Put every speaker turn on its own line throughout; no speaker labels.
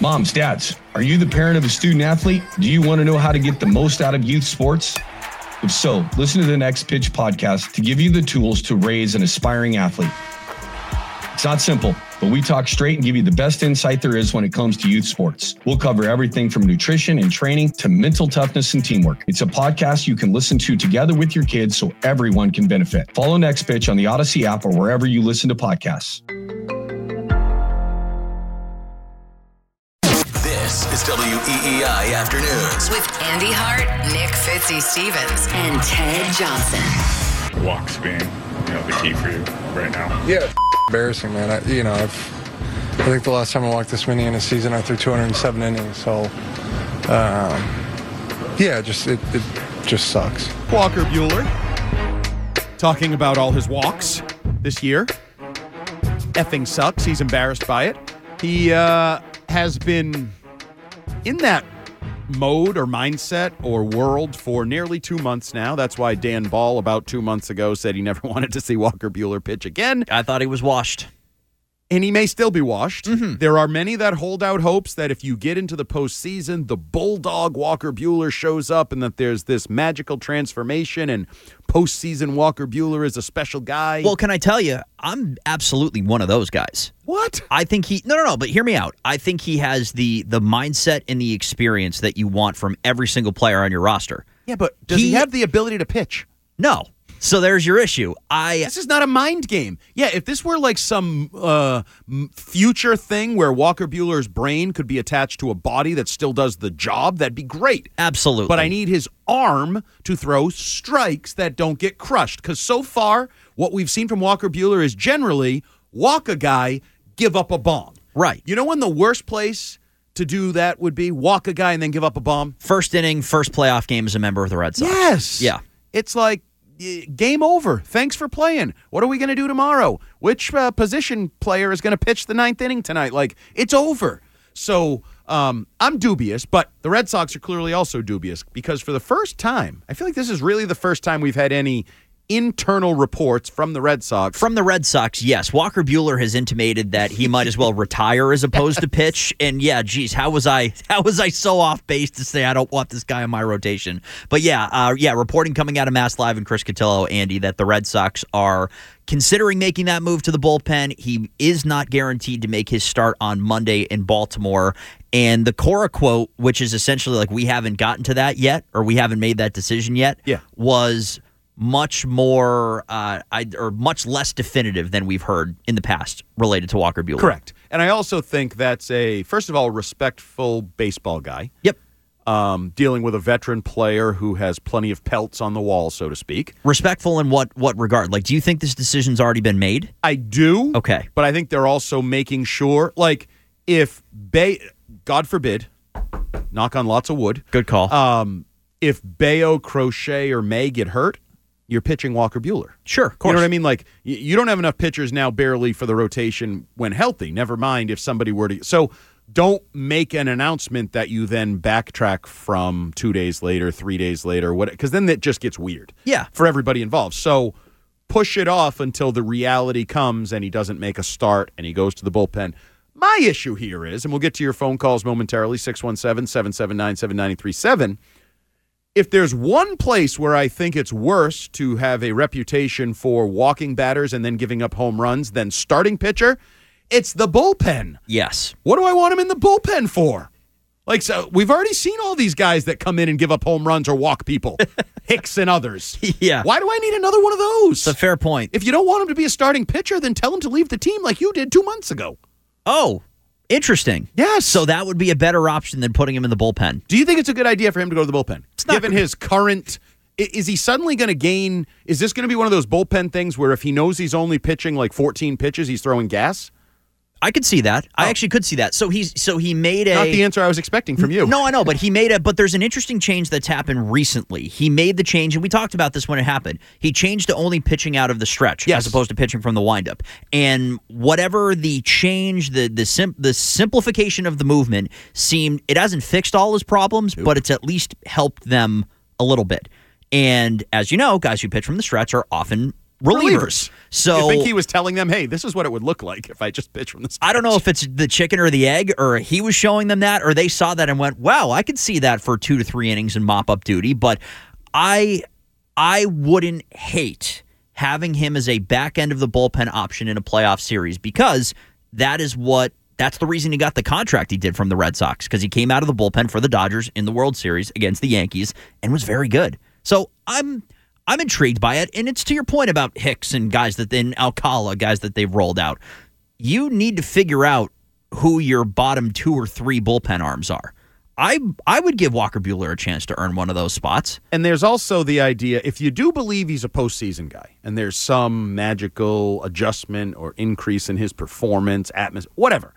Moms, dads, are you the parent of a student athlete? Do you want to know how to get the most out of youth sports? If so, listen to the Next Pitch podcast to give you the tools to raise an aspiring athlete. It's not simple, but we talk straight and give you the best insight there is when it comes to youth sports. We'll cover everything from nutrition and training to mental toughness and teamwork. It's a podcast you can listen to together with your kids so everyone can benefit. Follow Next Pitch on the Odyssey app or wherever you listen to podcasts.
This is WEEI Afternoons
with Andy Hart, Nick Fitzy-Stevens, and Ted Johnson.
Walks being, the key for you right now.
Yeah, embarrassing, man. I think the last time I walked this many in a season, I threw 207 innings. So, it just sucks.
Walker Buehler talking about all his walks this year. Effing sucks. He's embarrassed by it. He has been in that mode or mindset or world for nearly 2 months now. That's why Dan Ball about 2 months ago said he never wanted to see Walker Buehler pitch again.
I thought he was washed.
And he may still be washed.
Mm-hmm.
There are many that hold out hopes that if you get into the postseason, the Bulldog Walker Buehler shows up and that there's this magical transformation and postseason Walker Buehler is a special guy.
Well, can I tell you, I'm absolutely one of those guys.
What?
I think No, but hear me out. I think he has the mindset and the experience that you want from every single player on your roster.
Yeah, but does he have the ability to pitch?
No. So there's your issue.
This is not a mind game. Yeah, if this were like some future thing where Walker Buehler's brain could be attached to a body that still does the job, that'd be great.
Absolutely.
But I need his arm to throw strikes that don't get crushed. Because so far, what we've seen from Walker Buehler is generally walk a guy, give up a bomb.
Right.
You know when the worst place to do that would be? Walk a guy and then give up a bomb?
First inning, first playoff game as a member of the Red Sox.
Yes.
Yeah.
It's like, game over. Thanks for playing. What are we going to do tomorrow? Which position player is going to pitch the ninth inning tonight? Like, it's over. So I'm dubious, but the Red Sox are clearly also dubious because for the first time, I feel like this is really the first time we've had any internal reports from the Red Sox.
From the Red Sox, yes. Walker Buehler has intimated that he might as well retire as opposed to pitch. And yeah, geez, how was I so off base to say I don't want this guy in my rotation? But reporting coming out of Mass Live and Chris Cotillo, Andy, that the Red Sox are considering making that move to the bullpen. He is not guaranteed to make his start on Monday in Baltimore. And the Cora quote, which is essentially like we haven't gotten to that yet, or we haven't made that decision yet, was much more or much less definitive than we've heard in the past related to Walker Buehler.
Correct. And I also think that's first of all, respectful baseball guy.
Yep.
Dealing with a veteran player who has plenty of pelts on the wall, so to speak.
Respectful in what regard? Like, do you think this decision's already been made?
I do.
Okay.
But I think they're also making sure, like, if God forbid, knock on lots of wood.
Good call.
If Bayo, Crochet, or May get hurt, you're pitching Walker Buehler.
Sure, of course.
You know what I mean? Like, you don't have enough pitchers now barely for the rotation when healthy. Never mind if somebody were to. So don't make an announcement that you then backtrack from 2 days later, 3 days later, because then that just gets weird.
Yeah.
For everybody involved. So push it off until the reality comes and he doesn't make a start and he goes to the bullpen. My issue here is, and we'll get to your phone calls momentarily, 617-779-7937. If there's one place where I think it's worse to have a reputation for walking batters and then giving up home runs than starting pitcher, it's the bullpen.
Yes.
What do I want him in the bullpen for? Like, so we've already seen all these guys that come in and give up home runs or walk people. Hicks and others.
Yeah.
Why do I need another one of those?
It's a fair point.
If you don't want him to be a starting pitcher, then tell him to leave the team like you did 2 months ago.
Oh, interesting.
Yes.
So that would be a better option than putting him in the bullpen.
Do you think it's a good idea for him to go to the bullpen?
It's not
Given his current, is he suddenly going to gain, is this going to be one of those bullpen things where if he knows he's only pitching like 14 pitches, he's throwing gas?
I could see that. I actually could see that. So he made
Not the answer I was expecting from you.
No, I know, but but there's an interesting change that's happened recently. He made the change, and we talked about this when it happened. He changed to only pitching out of the stretch as opposed to pitching from the windup. And whatever the change, the simplification of the movement it hasn't fixed all his problems, but it's at least helped them a little bit. And as you know, guys who pitch from the stretch are often relievers. So
you think he was telling them, hey, this is what it would look like if I just pitch from this pitch?
I don't know if it's the chicken or the egg, or he was showing them that, or they saw that and went, wow, I could see that for 2 to 3 innings and mop-up duty. But I wouldn't hate having him as a back end of the bullpen option in a playoff series, because that's the reason he got the contract he did from the Red Sox, because he came out of the bullpen for the Dodgers in the World Series against the Yankees and was very good. So I'm intrigued by it, and it's to your point about Hicks and guys Alcala, guys that they've rolled out. You need to figure out who your bottom 2 or 3 bullpen arms are. I would give Walker Buehler a chance to earn one of those spots.
And there's also the idea, if you do believe he's a postseason guy, and there's some magical adjustment or increase in his performance, atmosphere, whatever,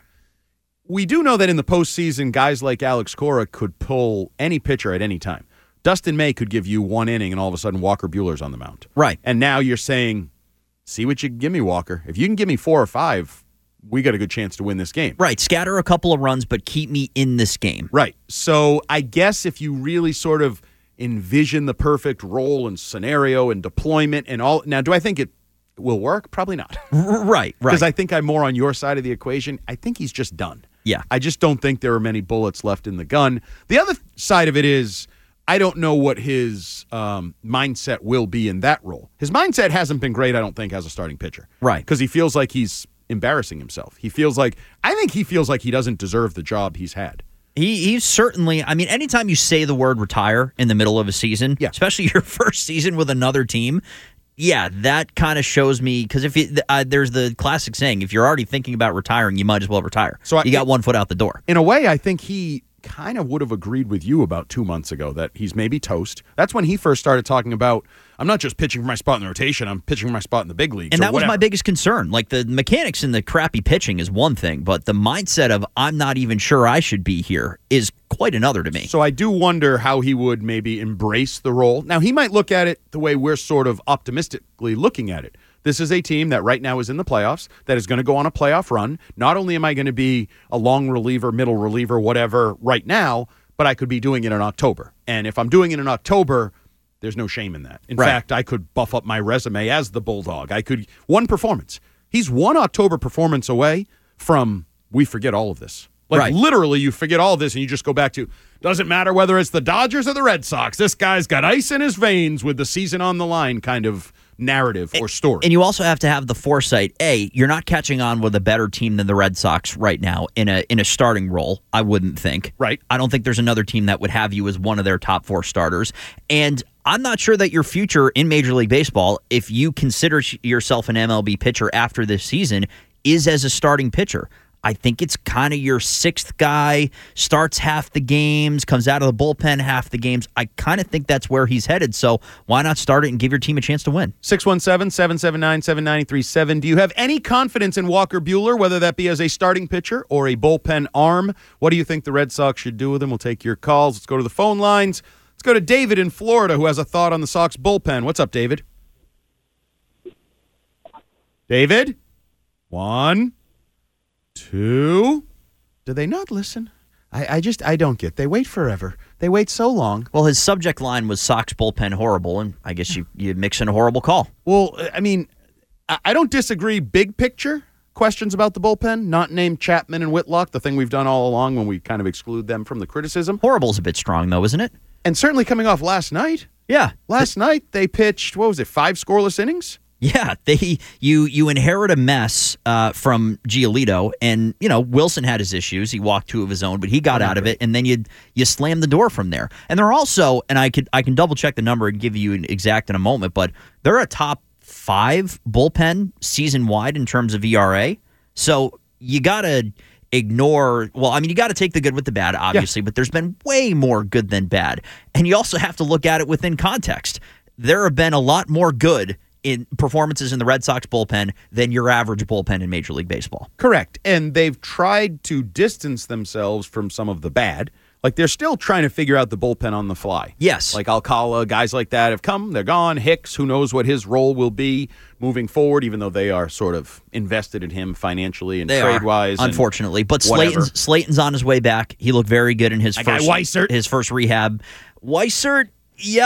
we do know that in the postseason, guys like Alex Cora could pull any pitcher at any time. Dustin May could give you 1 inning, and all of a sudden Walker Buehler's on the mound.
Right.
And now you're saying, see what you can give me, Walker. If you can give me 4 or 5, we got a good chance to win this game.
Right. Scatter a couple of runs, but keep me in this game.
Right. So I guess if you really sort of envision the perfect role and scenario and deployment and all. Now, do I think it will work? Probably not.
Right.
Because I think I'm more on your side of the equation. I think he's just done.
Yeah.
I just don't think there are many bullets left in the gun. The other side of it is, I don't know what his mindset will be in that role. His mindset hasn't been great, I don't think, as a starting pitcher.
Right.
Because he feels like he's embarrassing himself. I think he feels like he doesn't deserve the job he's had.
He's certainly, I mean, anytime you say the word retire in the middle of a season, especially your first season with another team, that kind of shows me, because if there's the classic saying, if you're already thinking about retiring, you might as well retire. So you got 1 foot out the door.
In a way, I think he kind of would have agreed with you about 2 months ago that he's maybe toast. That's when he first started talking about, I'm not just pitching for my spot in the rotation, I'm pitching for my spot in the big leagues.
And that was my biggest concern. Like, the mechanics and the crappy pitching is one thing, but the mindset of I'm not even sure I should be here is quite another to me.
So I do wonder how he would maybe embrace the role. Now, he might look at it the way we're sort of optimistically looking at it. This is a team that right now is in the playoffs, that is going to go on a playoff run. Not only am I going to be a long reliever, middle reliever, whatever right now, but I could be doing it in October. And if I'm doing it in October, there's no shame in that. In fact, I could buff up my resume as the Bulldog. One performance. He's 1 October performance away from we forget all of this. Literally, you forget all of this and you just go back to, doesn't matter whether it's the Dodgers or the Red Sox. This guy's got ice in his veins with the season on the line kind of narrative or story.
And you also have to have the foresight. You're not catching on with a better team than the Red Sox right now in a starting role, I wouldn't think.
Right.
I don't think there's another team that would have you as one of their top 4 starters. And I'm not sure that your future in Major League Baseball, if you consider yourself an MLB pitcher after this season, is as a starting pitcher. I think it's kind of your 6th guy, starts half the games, comes out of the bullpen half the games. I kind of think that's where he's headed, so why not start it and give your team a chance to win?
617-779-7937. Do you have any confidence in Walker Buehler, whether that be as a starting pitcher or a bullpen arm? What do you think the Red Sox should do with him? We'll take your calls. Let's go to the phone lines. Let's go to David in Florida, who has a thought on the Sox bullpen. What's up, David? David? 1, 2. Do they not listen? I don't get. They wait forever. They wait so long.
Well, his subject line was Sox bullpen horrible, and I guess you mix in a horrible call.
Well, I mean, I don't disagree. Big picture questions about the bullpen, not named Chapman and Whitlock, the thing we've done all along when we kind of exclude them from the criticism.
Horrible's a bit strong, though, isn't it?
And certainly coming off last night.
Yeah.
Last night they pitched, 5 scoreless innings?
Yeah, you inherit a mess from Giolito, and Wilson had his issues. He walked 2 of his own, but he got out of it, and then you slam the door from there. And they're also, and I can double check the number and give you an exact in a moment, but they're a top 5 bullpen season wide in terms of ERA. So you gotta ignore. Well, I mean, you got to take the good with the bad, obviously, but there's been way more good than bad, and you also have to look at it within context. There have been a lot more good in performances in the Red Sox bullpen than your average bullpen in Major League Baseball.
Correct. And they've tried to distance themselves from some of the bad. Like, they're still trying to figure out the bullpen on the fly.
Yes.
Like Alcala, guys like that have come, they're gone. Hicks, who knows what his role will be moving forward, even though they are sort of invested in him financially and trade-wise.
Unfortunately. But Slayton's on his way back. He looked very good in his first rehab. Weissert, yep.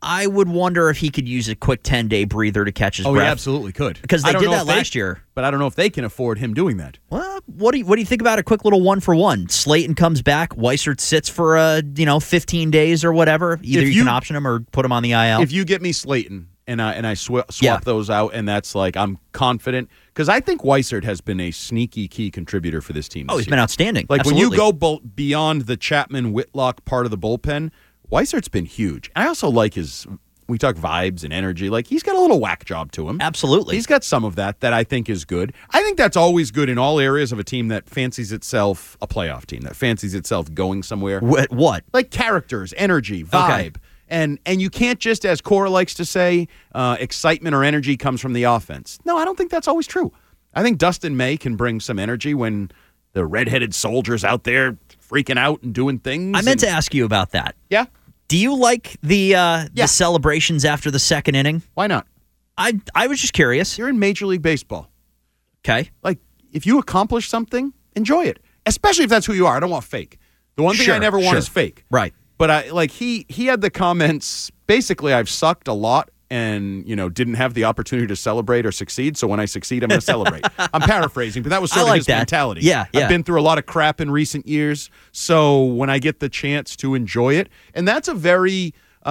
I would wonder if he could use a quick 10-day breather to catch his breath.
He absolutely could.
Because they did that last year.
But I don't know if they can afford him doing that.
Well, what do you think about a quick little 1-for-1? Slayton comes back, Weissert sits for 15 days or whatever. Either you can option him or put him on the IL.
If you get me Slayton and I swap those out, and that's like I'm confident because I think Weissert has been a sneaky key contributor for this team.
He's been outstanding.
Like
Absolutely.
when you go beyond the Chapman-Whitlock part of the bullpen, Weissert's been huge. I also like his. We talk vibes and energy. Like, he's got a little whack job to him.
Absolutely.
He's got some of that I think is good. I think that's always good in all areas of a team that fancies itself a playoff team, that fancies itself going somewhere.
What?
Like characters, energy, vibe. Okay. And you can't just, as Cora likes to say, excitement or energy comes from the offense. No, I don't think that's always true. I think Dustin May can bring some energy when the redheaded soldier's out there freaking out and doing things.
I meant to ask you about that.
Yeah?
Do you like the celebrations after the second inning?
Why not?
I was just curious.
You're in Major League Baseball.
Okay.
Like, if you accomplish something, enjoy it. Especially if that's who you are. I don't want fake. The one thing I never want is fake.
Right.
But he had the comments, basically, I've sucked a lot and, didn't have the opportunity to celebrate or succeed. So when I succeed, I'm going to celebrate. I'm paraphrasing, but that was sort of his mentality.
Yeah.
I've been through a lot of crap in recent years. So when I get the chance to enjoy it, and that's a very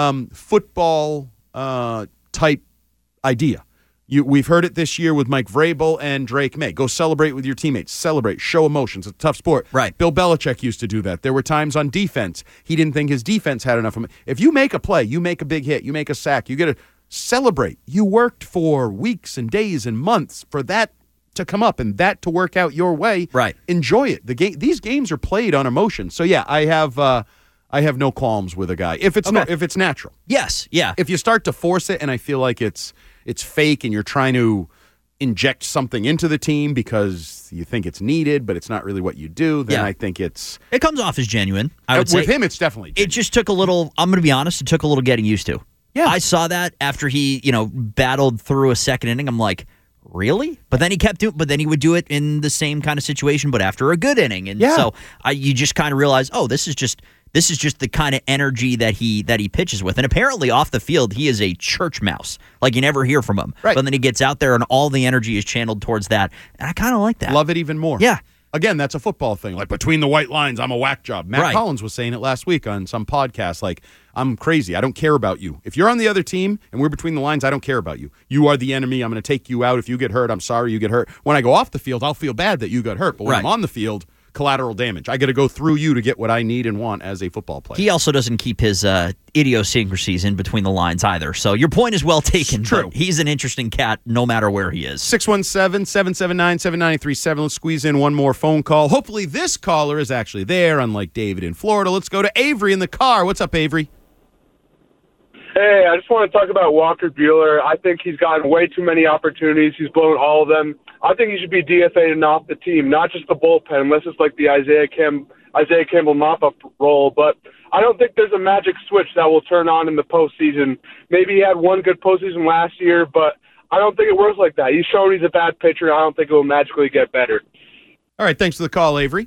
football type idea. We've heard it this year with Mike Vrabel and Drake May. Go celebrate with your teammates. Celebrate. Show emotions. It's a tough sport.
Right.
Bill Belichick used to do that. There were times on defense he didn't think his defense had enough of it. If you make a play, you make a big hit, you make a sack, you get to celebrate. You worked for weeks and days and months for that to come up and that to work out your way.
Right.
Enjoy it. These games are played on emotion. So yeah, I have no qualms with a guy if it's natural.
Yes. Yeah.
If you start to force it, and I feel like it's fake, and you're trying to inject something into the team because you think it's needed, but it's not really what you do, then I think it
comes off as genuine. I would say
with him, it's definitely genuine.
It just took a little. I'm going to be honest. It took a little getting used to.
Yeah.
I saw that after he, battled through a second inning. I'm like, really? But then he kept doing. But then he would do it in the same kind of situation, but after a good inning. And so you just kind of realize, oh, this is just the kind of energy that he pitches with. And apparently off the field, he is a church mouse. Like, you never hear from him.
Right.
But then he gets out there and all the energy is channeled towards that. And I kind of like that.
Love it even more.
Yeah.
Again, that's a football thing. Like, between the white lines, I'm a whack job. Matt Collins was saying it last week on some podcast. Like, I'm crazy. I don't care about you. If you're on the other team and we're between the lines, I don't care about you. You are the enemy. I'm going to take you out. If you get hurt, I'm sorry you get hurt. When I go off the field, I'll feel bad that you got hurt. But when I'm on the field, collateral damage. I got to go through you to get what I need and want as a football player.
He also doesn't keep his idiosyncrasies in between the lines either. So your point is well taken.
It's true.
But he's an interesting cat no matter where he is.
617-779-7937. Let's squeeze in one more phone call. Hopefully this caller is actually there, unlike David in Florida. Let's go to Avery in the car. What's up, Avery?
Hey, I just want to talk about Walker Buehler. I think he's gotten way too many opportunities. He's blown all of them. I think he should be DFA'd and off the team, not just the bullpen, unless it's like the Isaiah Campbell mop-up role. But I don't think there's a magic switch that will turn on in the postseason. Maybe he had one good postseason last year, but I don't think it works like that. He's shown he's a bad pitcher. I don't think it will magically get better.
All right, thanks for the call, Avery.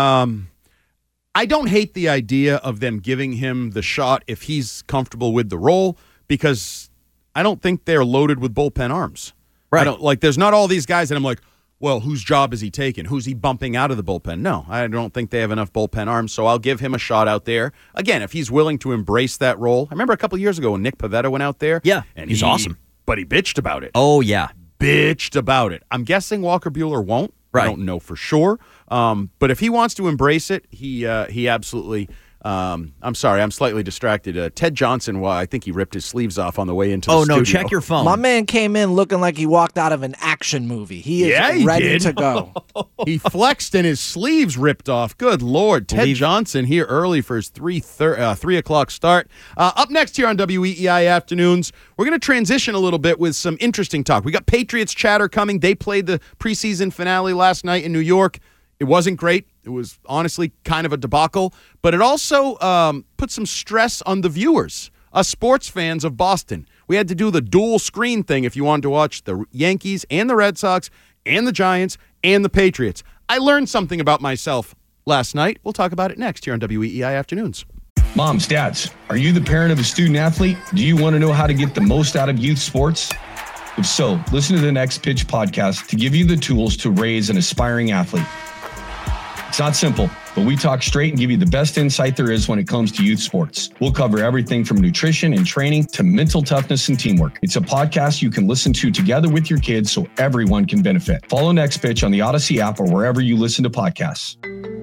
I don't hate the idea of them giving him the shot if he's comfortable with the role, because I don't think they're loaded with bullpen arms.
Right.
There's not all these guys that I'm like, well, whose job is he taking? Who's he bumping out of the bullpen? No, I don't think they have enough bullpen arms, so I'll give him a shot out there. Again, if he's willing to embrace that role. I remember a couple years ago when Nick Pivetta went out there.
Yeah,
and
he's awesome.
But he bitched about it.
Oh, yeah.
Bitched about it. I'm guessing Walker Buehler won't.
Right.
I don't know for sure. But if he wants to embrace it, he absolutely I'm sorry, I'm slightly distracted. Ted Johnson, I think he ripped his sleeves off on the way into the studio.
Oh, no, check your phone.
My man came in looking like he walked out of an action movie. He is ready to go.
He flexed and his sleeves ripped off. Good Lord. Ted Johnson here early for his 3 o'clock start. Up next here on WEEI Afternoons, we're going to transition a little bit with some interesting talk. We got Patriots chatter coming. They played the preseason finale last night in New York. It wasn't great. It was honestly kind of a debacle, but it also put some stress on the viewers, us sports fans of Boston. We had to do the dual screen thing if you wanted to watch the Yankees and the Red Sox and the Giants and the Patriots. I learned something about myself last night. We'll talk about it next here on WEEI Afternoons.
Moms, dads, are you the parent of a student athlete? Do you want to know how to get the most out of youth sports? If so, listen to the Next Pitch podcast to give you the tools to raise an aspiring athlete. It's not simple, but we talk straight and give you the best insight there is when it comes to youth sports. We'll cover everything from nutrition and training to mental toughness and teamwork. It's a podcast you can listen to together with your kids so everyone can benefit. Follow Next Pitch on the Odyssey app or wherever you listen to podcasts.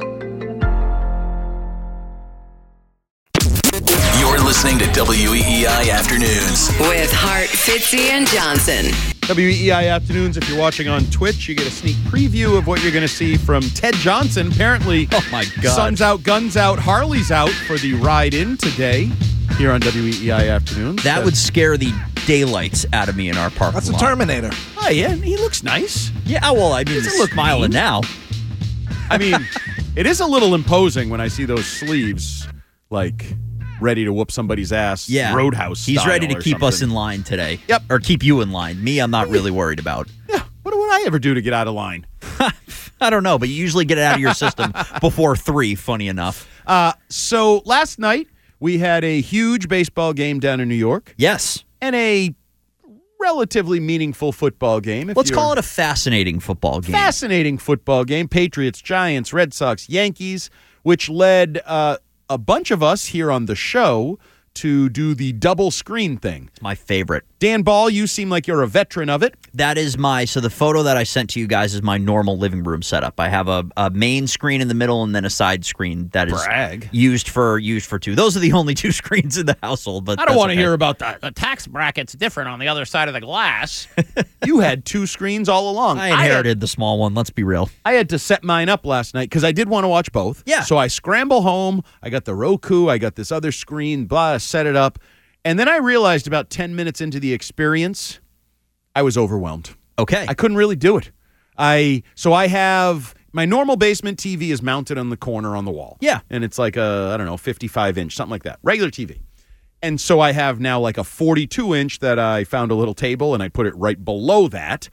You're listening to WEEI Afternoons
with Hart, Fitzy, and Johnson.
WEEI Afternoons, if you're watching on Twitch, you get a sneak preview of what you're going to see from Ted Johnson. Apparently,
oh my God,
sun's out, guns out, Harley's out for the ride-in today here on WEEI Afternoons.
That would scare the daylights out of me in our parking lot.
That's a Terminator.
Oh, yeah, he looks nice.
Yeah, well, I mean,
Doesn't
he's
look
smiling
mean.
now.
I mean, it is a little imposing when I see those sleeves, like, ready to whoop somebody's ass.
Yeah.
Roadhouse
He's
style
ready to
or
keep us
something.
in line today.
Yep.
Or keep you in line. Me, I'm not really worried about.
Yeah. What would I ever do to get out of line?
I don't know, but you usually get it out of your system before 3, funny enough.
So last night, we had a huge baseball game down in New York.
Yes.
And a relatively meaningful football game.
Let's call it a fascinating football game.
Fascinating football game. Patriots, Giants, Red Sox, Yankees, which led a bunch of us here on the show to do the double screen thing.
It's my favorite.
Dan Ball, you seem like you're a veteran of it.
That is so the photo that I sent to you guys is my normal living room setup. I have a main screen in the middle and then a side screen that is used for 2. Those are the only 2 screens in the household. But
I don't want to hear about that. The tax bracket's different on the other side of the glass. You had 2 screens all along.
I inherited the small one, let's be real.
I had to set mine up last night because I did want to watch both.
Yeah.
So I scramble home. I got the Roku. I got this other screen. Blah, set it up. And then I realized about 10 minutes into the experience, I was overwhelmed.
Okay.
I couldn't really do it. So I have my normal basement TV is mounted on the corner on the wall.
Yeah.
And it's like a, 55-inch, something like that. Regular TV. And so I have now like a 42-inch that I found a little table and I put it right below that.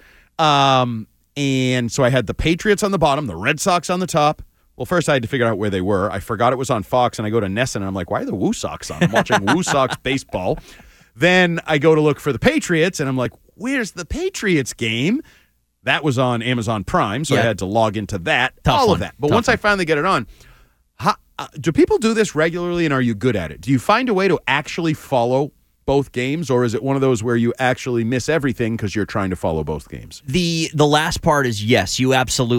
And so I had the Patriots on the bottom, the Red Sox on the top. Well, first I had to figure out where they were. I forgot it was on Fox, and I go to Nesson, and I'm like, why are the Woo Sox on? I'm watching Woo Sox baseball. Then I go to look for the Patriots, and I'm like, where's the Patriots game? That was on Amazon Prime, so I had to log into that, all of that. But once I finally get it on, do people do this regularly, and are you good at it? Do you find a way to actually follow both games, or is it one of those where you actually miss everything because you're trying to follow both games?
The last part is yes, you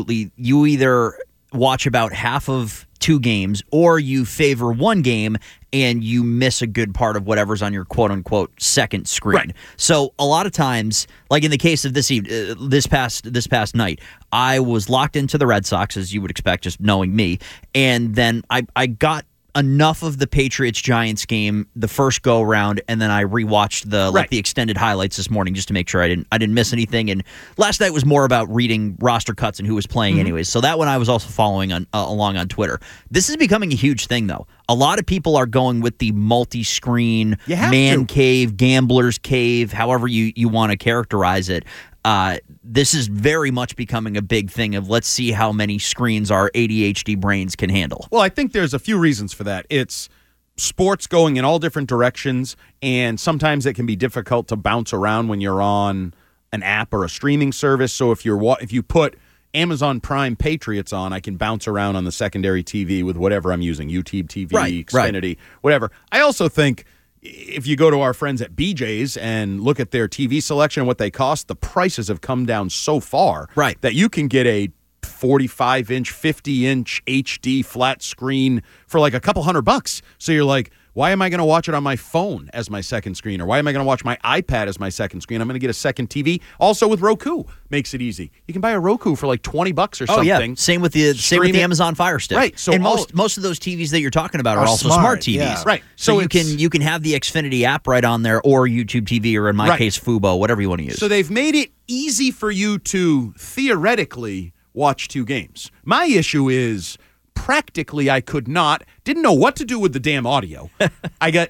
either watch about half of 2 games or you favor one game and you miss a good part of whatever's on your quote-unquote second screen.
Right.
So a lot of times, like in the case of this past night, I was locked into the Red Sox, as you would expect, just knowing me, and then I got enough of the Patriots-Giants game the first go-around, and then I rewatched the extended highlights this morning just to make sure I didn't miss anything. And last night was more about reading roster cuts and who was playing anyways. So that one I was also following along on Twitter. This is becoming a huge thing, though. A lot of people are going with the multi-screen, man cave, gambler's cave, however you want to characterize it. This is very much becoming a big thing of let's see how many screens our ADHD brains can handle.
Well, I think there's a few reasons for that. It's sports going in all different directions, and sometimes it can be difficult to bounce around when you're on an app or a streaming service. So if you put Amazon Prime Patriots on, I can bounce around on the secondary TV with whatever I'm using, YouTube TV, Xfinity, whatever. I also think if you go to our friends at BJ's and look at their TV selection and what they cost, the prices have come down so far that you can get a 45-inch, 50-inch HD flat screen for like a couple $100. So you're like, why am I going to watch it on my phone as my second screen? Or why am I going to watch my iPad as my second screen? I'm going to get a second TV. Also with Roku, makes it easy. You can buy a Roku for like $20 or something.
Oh yeah, same with the Amazon Fire Stick.
Right. So
and most of those TVs that you're talking about are also smart TVs.
Yeah.
Right.
So you can have the Xfinity app right on there, or YouTube TV, or in my case Fubo, whatever you want to use.
So they've made it easy for you to theoretically watch 2 games. My issue is practically I didn't know what to do with the damn audio. I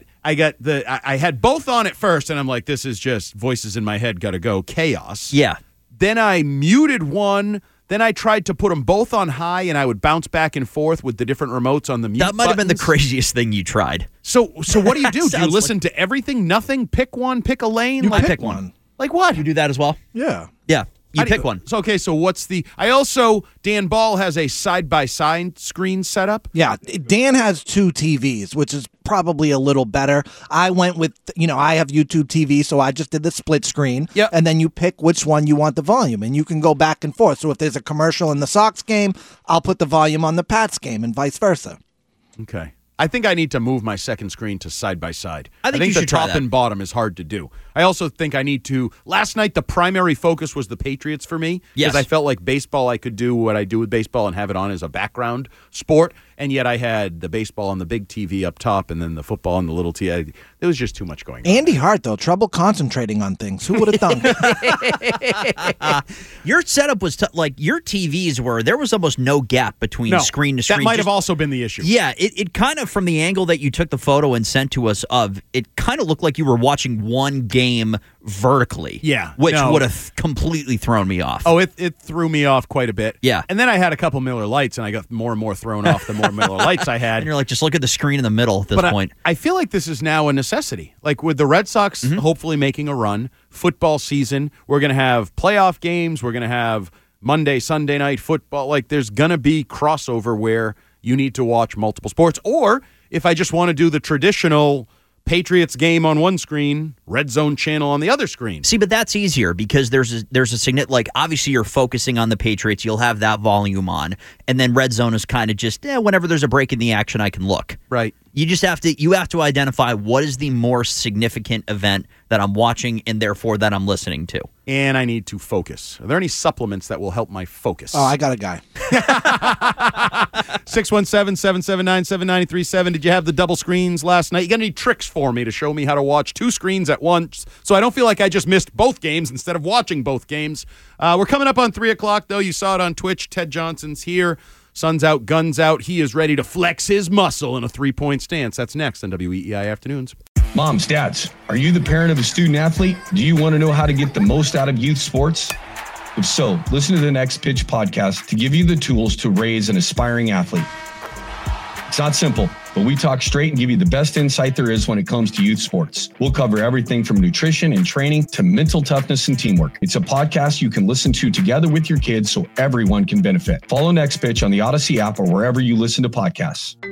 had both on at first, and I'm like, this is just voices in my head, gotta go, chaos.
Yeah.
Then I muted one, Then I tried to put them both on high, and I would bounce back and forth with the different remotes on the mute
That might have been the
buttons.
craziest thing you tried.
So what do you do? Do you
Sounds
listen to everything, nothing, pick one, pick a lane?
I pick one.
Like what?
You do that as well?
Yeah.
Yeah. You
How do
pick one.
So, okay, so Dan Ball has a side-by-side screen setup.
Yeah, Dan has 2 TVs, which is probably a little better. I went with, I have YouTube TV, so I just did the split screen.
Yep.
And then you pick which one you want the volume, and you can go back and forth. So if there's a commercial in the Sox game, I'll put the volume on the Pats game and vice versa.
Okay. I think I need to move my second screen to side-by-side.
I think you
the
should try
top
that.
and bottom is hard to do. I also think I need to... Last night, the primary focus was the Patriots for me.
Yes.
Because I felt like baseball, I could do what I do with baseball and have it on as a background sport. And yet I had the baseball on the big TV up top and then the football on the little TV. There was just too much going on.
Andy Hart, though, trouble concentrating on things. Who would have thunk?
Your setup was your TVs were, there was almost no gap between screen to screen.
That might have also been the issue.
Yeah, it kind of, from the angle that you took the photo and sent to us of, it kind of looked like you were watching one game vertically.
Yeah.
Which would have completely thrown me off.
Oh, it threw me off quite a bit.
Yeah.
And then I had a couple Miller Lights, and I got more and more thrown off the more Miller Lights I had.
And you're like, just look at the screen in the middle at this point.
I feel like this is now a necessity. Like with the Red Sox hopefully making a run, football season, we're going to have playoff games, we're going to have Monday, Sunday night football. Like there's going to be crossover where you need to watch multiple sports. Or if I just want to do the traditional Patriots game on one screen, Red Zone channel on the other screen.
See, but that's easier because there's a significant, like, obviously you're focusing on the Patriots, you'll have that volume on, and then Red Zone is kind of just, whenever there's a break in the action, I can look.
Right.
You just have to identify what is the more significant event that I'm watching and therefore that I'm listening to.
And I need to focus. Are there any supplements that will help my focus?
Oh, I got a guy.
617-779-7937. Did you have the double screens last night? You got any tricks for me to show me how to watch 2 screens at once so I don't feel like I just missed both games instead of watching both games? We're coming up on 3 o'clock, though. You saw it on Twitch. Ted Johnson's here. Sun's out, guns out. He is ready to flex his muscle in a 3-point stance. That's next on WEEI Afternoons.
Moms, dads, are you the parent of a student athlete? Do you want to know how to get the most out of youth sports? If so, listen to the Next Pitch podcast to give you the tools to raise an aspiring athlete. It's not simple, but we talk straight and give you the best insight there is when it comes to youth sports. We'll cover everything from nutrition and training to mental toughness and teamwork. It's a podcast you can listen to together with your kids so everyone can benefit. Follow Next Pitch on the Odyssey app or wherever you listen to podcasts.